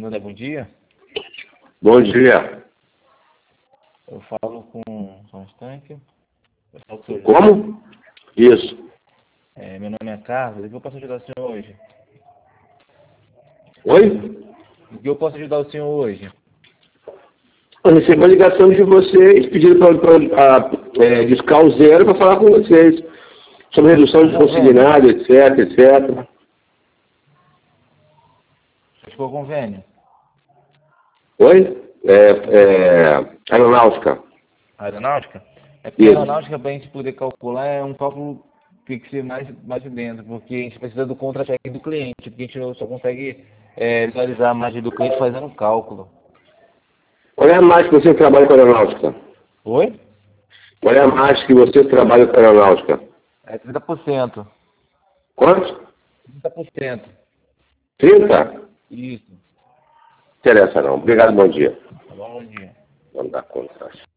André, bom dia. Bom dia. Eu falo com... Só um instante. Eu falo com o senhor. Como? Isso. Meu nome é Carlos. O que eu posso ajudar o senhor hoje? Oi? O que eu posso ajudar o senhor hoje? Eu recebi uma ligação de vocês pedindo para discar o zero para falar com vocês sobre redução de consignado, etc, etc. Ficou convênio? Oi? Aeronáutica. Aeronáutica? É porque a Isso. aeronáutica, para a gente poder calcular, é um cálculo que tem que ser mais de dentro, porque a gente precisa do contra-cheque do cliente, porque a gente só consegue visualizar a margem do cliente fazendo um cálculo. Qual é a margem que você trabalha com aeronáutica? Oi? Qual é a margem que você trabalha com aeronáutica? É 30%. Quanto? 30%. 30? Isso. Interessa não. Obrigado, bom dia. Tá bom, bom dia. Vamos dar conta.